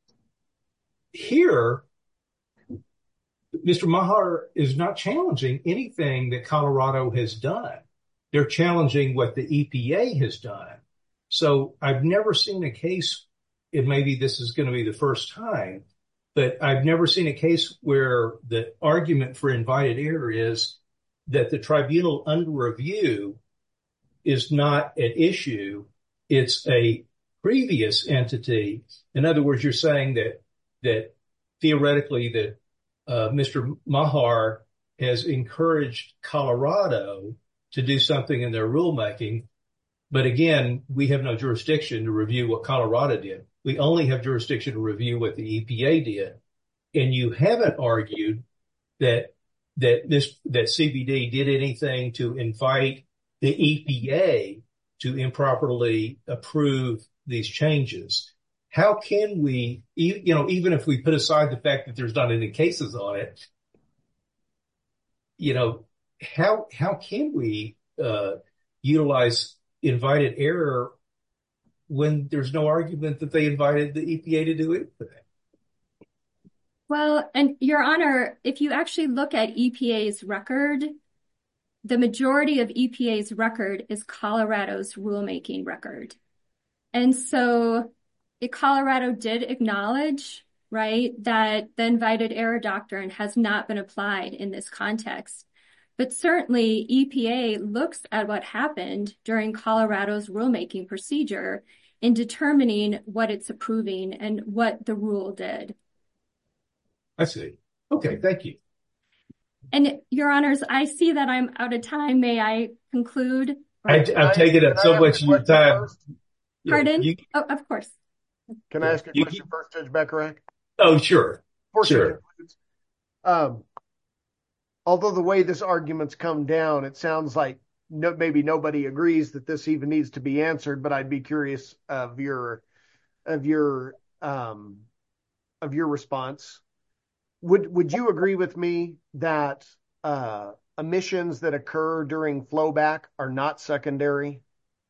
Here, Mister Maher is not challenging anything that Colorado has done. They're challenging what the E P A has done. So I've never seen a case, and maybe this is going to be the first time, but I've never seen a case where the argument for invited error is that the tribunal under review is not an issue. It's a previous entity. In other words, you're saying that that theoretically that uh, Mister Maher has encouraged Colorado to do something in their rulemaking. But again, we have no jurisdiction to review what Colorado did. We only have jurisdiction to review what the E P A did. And you haven't argued that that this that C B D did anything to invite the E P A to improperly approve these changes. How can we, you know, even if we put aside the fact that there's not any cases on it, you know, how how can we uh, utilize invited error when there's no argument that they invited the E P A to do anything? Well, and Your Honor, if you actually look at E P A's record, the majority of E P A's record is Colorado's rulemaking record. And so Colorado did acknowledge, right, that the invited error doctrine has not been applied in this context. But certainly E P A looks at what happened during Colorado's rulemaking procedure in determining what it's approving and what the rule did. I see. Okay, thank you. And Your Honors, I see that I'm out of time. May I conclude? I, I've taken up so much of your time. First? Pardon? You, oh, of course. Can I ask a you, question first, Judge Bacharach? Oh, sure. Sure. Um, although the way this argument's come down, it sounds like no, maybe nobody agrees that this even needs to be answered, but I'd be curious of your of your um, of your response. Would would you agree with me that uh, emissions that occur during flowback are not secondary?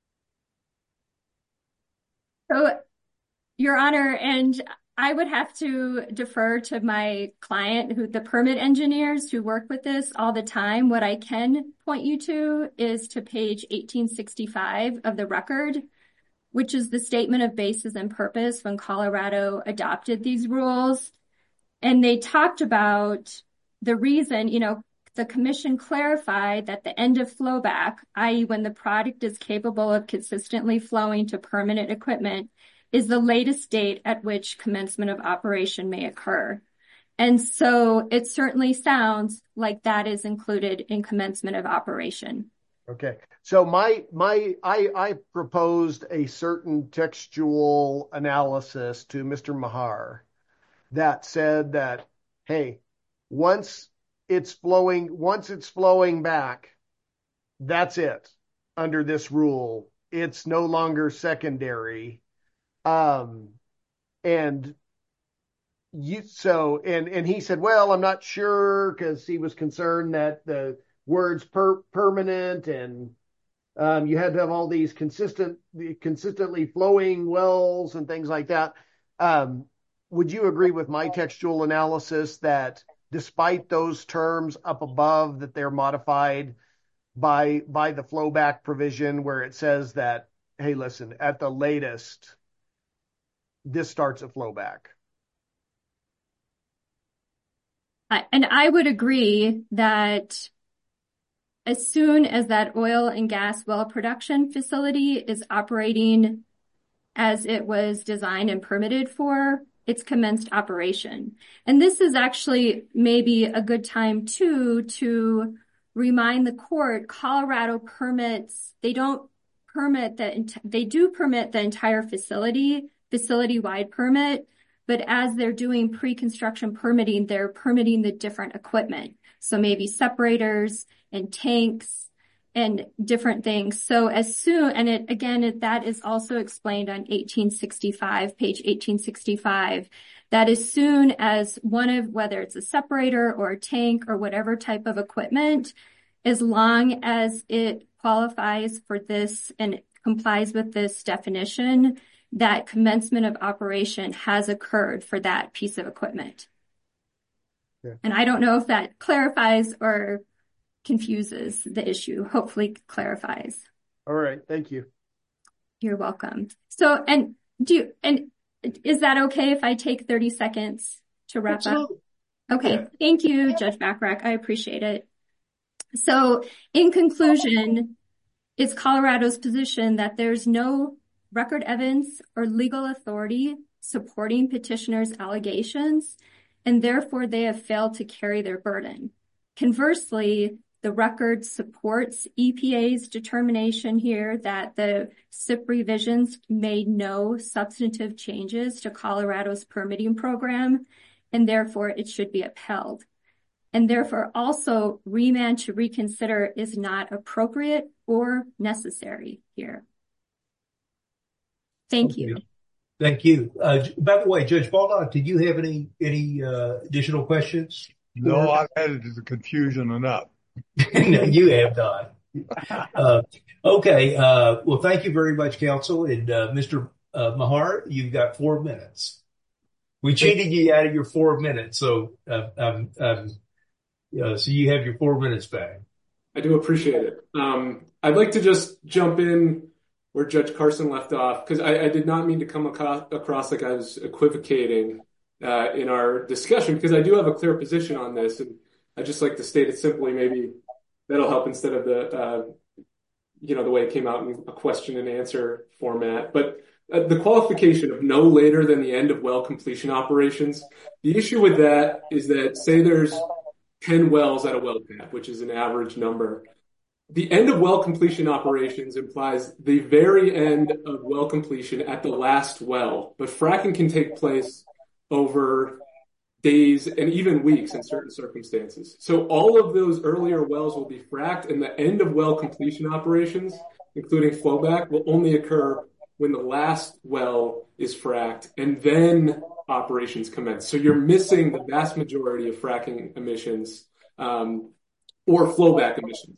So, Your Honor, and I would have to defer to my client, who the permit engineers who work with this all the time. What I can point you to is to page eighteen sixty-five of the record, which is the statement of basis and purpose when Colorado adopted these rules. And they talked about the reason, you know, the commission clarified that the end of flowback, that is when the product is capable of consistently flowing to permanent equipment, is the latest date at which commencement of operation may occur. And so it certainly sounds like that is included in commencement of operation. Okay. So my my I I proposed a certain textual analysis to Mister Maher that said that, hey, once it's flowing, once it's flowing back, that's it under this rule. It's no longer secondary. Um, and you, so, and, and he said, well, I'm not sure, because he was concerned that the words per, permanent and um, you had to have all these consistent, consistently flowing wells and things like that. Um, would you agree with my textual analysis that despite those terms up above, that they're modified by, by the flowback provision where it says that, hey, listen, at the latest, this starts a flowback? And I would agree that as soon as that oil and gas well production facility is operating as it was designed and permitted for, it's commenced operation. And this is actually maybe a good time too to remind the court, Colorado permits, they don't permit the, they do permit the entire facility, facility-wide permit, but as they're doing pre-construction permitting, they're permitting the different equipment. So maybe separators and tanks and different things. So as soon, and it again, it, that is also explained on eighteen sixty-five, page eighteen sixty-five, that as soon as one of, whether it's a separator or a tank or whatever type of equipment, as long as it qualifies for this and complies with this definition, that commencement of operation has occurred for that piece of equipment. Yeah. And I don't know if that clarifies or confuses the issue. Hopefully clarifies. All right. Thank you. You're welcome. So, and do you, and is that okay if I take thirty seconds to wrap Absolutely. up? Okay. Yeah. Thank you, Judge Bachrach. I appreciate it. So in conclusion, it's Colorado's position that there's no record evidence or legal authority supporting petitioners' allegations, and therefore they have failed to carry their burden. Conversely, the record supports E P A's determination here that the S I P revisions made no substantive changes to Colorado's permitting program, and therefore it should be upheld. And therefore also remand to reconsider is not appropriate or necessary here. Thank Okay. you. Thank you. Uh, by the way, Judge Baldock, did you have any any uh, additional questions? No, I've added to the confusion enough. No, you have not. Uh, okay. Uh, well, thank you very much, counsel. And uh, Mister Uh, Mahar, you've got four minutes. We cheated you out of your four minutes, so uh, um, um, uh, so you have your four minutes back. I do appreciate it. Um, I'd like to just jump in where Judge Carson left off, because I, I did not mean to come across, across like I was equivocating uh, in our discussion, because I do have a clear position on this, and I just like to state it simply. Maybe that'll help instead of the, uh, you know, the way it came out in a question and answer format. But uh, the qualification of no later than the end of well completion operations, the issue with that is that, say there's ten wells at a well pad, which is an average number. The end of well completion operations implies the very end of well completion at the last well, but fracking can take place over days and even weeks in certain circumstances. So all of those earlier wells will be fracked, and the end of well completion operations, including flowback, will only occur when the last well is fracked, and then operations commence. So you're missing the vast majority of fracking emissions um, or flowback emissions,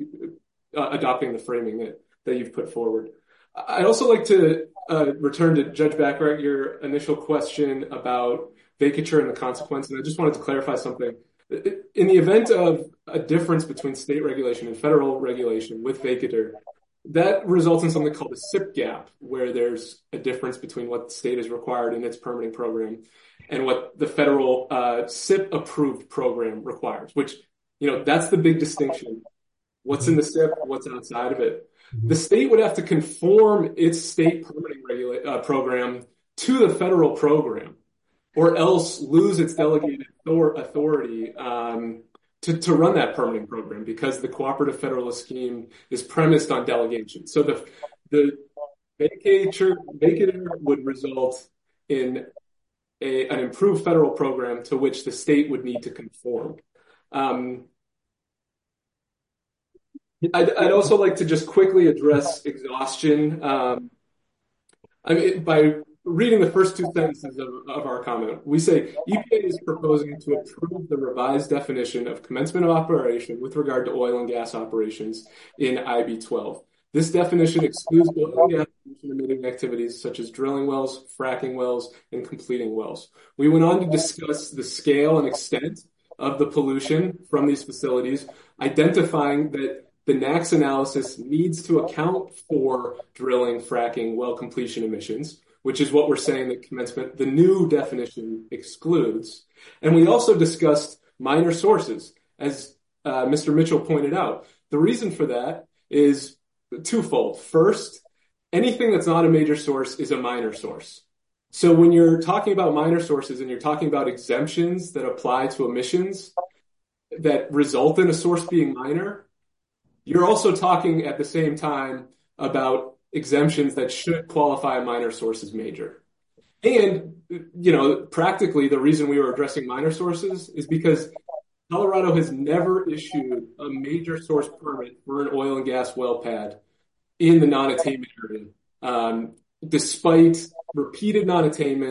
uh, adopting the framing that, that you've put forward. I'd also like to uh, return to Judge Bachrach, your initial question about vacatur and the consequence, and I just wanted to clarify something. In the event of a difference between state regulation and federal regulation with vacatur, that results in something called a S I P gap, where there's a difference between what the state is required in its permitting program and what the federal uh, S I P-approved program requires, which, you know, that's the big distinction. What's in the S I P, what's outside of it. The state would have to conform its state permitting regula- uh, program to the federal program, or else lose its delegated authority um, to, to run that permitting program, because the cooperative federalist scheme is premised on delegation. So the the vacatur, vacatur would result in a, an improved federal program to which the state would need to conform. Um, I'd, I'd also like to just quickly address exhaustion. Um, I mean, by reading the first two sentences of, of our comment, we say E P A is proposing to approve the revised definition of commencement of operation with regard to oil and gas operations in I B twelve. This definition excludes oil and gas emitting activities such as drilling wells, fracking wells, and completing wells. We went on to discuss the scale and extent of the pollution from these facilities, identifying that the N A C S analysis needs to account for drilling, fracking, well completion emissions, which is what we're saying that commencement, the new definition, excludes. And we also discussed minor sources, as uh, Mister Mitchell pointed out. The reason for that is twofold. First, anything that's not a major source is a minor source. So when you're talking about minor sources and you're talking about exemptions that apply to emissions that result in a source being minor, you're also talking at the same time about exemptions that should qualify a minor source as major. And, you know, practically the reason we were addressing minor sources is because Colorado has never issued a major source permit for an oil and gas well pad in the non-attainment area, um, despite repeated non-attainment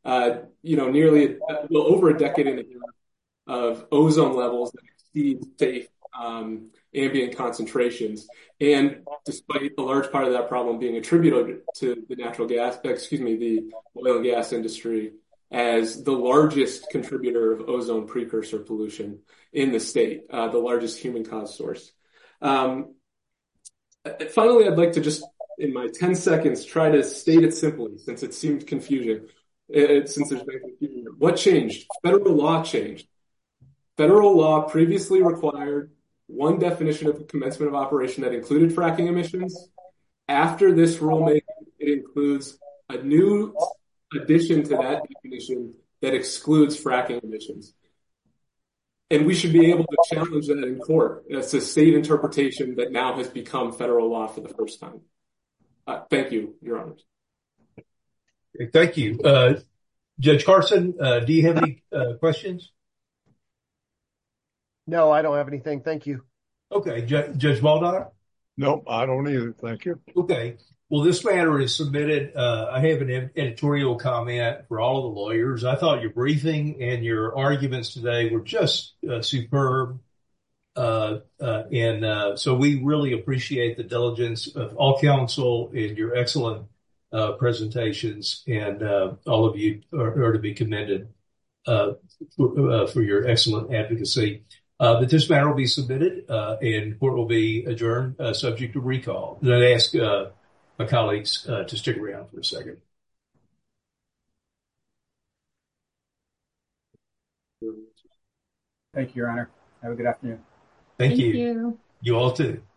uh, you know, nearly, well, over a decade and a half of ozone levels that exceed safe um, ambient concentrations. And despite a large part of that problem being attributed to the natural gas, excuse me, the oil and gas industry as the largest contributor of ozone precursor pollution in the state, uh, the largest human-caused source. Um, finally, I'd like to just, in my ten seconds, try to state it simply, since it seemed confusing. It, since there's been confusion. What changed? Federal law changed. Federal law previously required one definition of commencement of operation that included fracking emissions. After this rulemaking, it includes a new addition to that definition that excludes fracking emissions. And we should be able to challenge that in court. It's a state interpretation that now has become federal law for the first time. Uh, thank you, Your Honors. Thank you. Uh, Judge Carson, uh, do you have any uh, questions? No, I don't have anything. Thank you. Okay. Ju- Judge Baldock? Nope, I don't either. Thank you. Okay. Well, this matter is submitted. Uh, I have an ed- editorial comment for all of the lawyers. I thought your briefing and your arguments today were just uh, superb. Uh, uh, and uh, so we really appreciate the diligence of all counsel and your excellent uh, presentations. And uh, all of you are, are to be commended uh, for, uh, for your excellent advocacy. Uh, that this matter will be submitted uh, and court will be adjourned uh, subject to recall. And I'd ask uh, my colleagues uh, to stick around for a second. Thank you, Your Honor. Have a good afternoon. Thank, Thank you. you. You all too.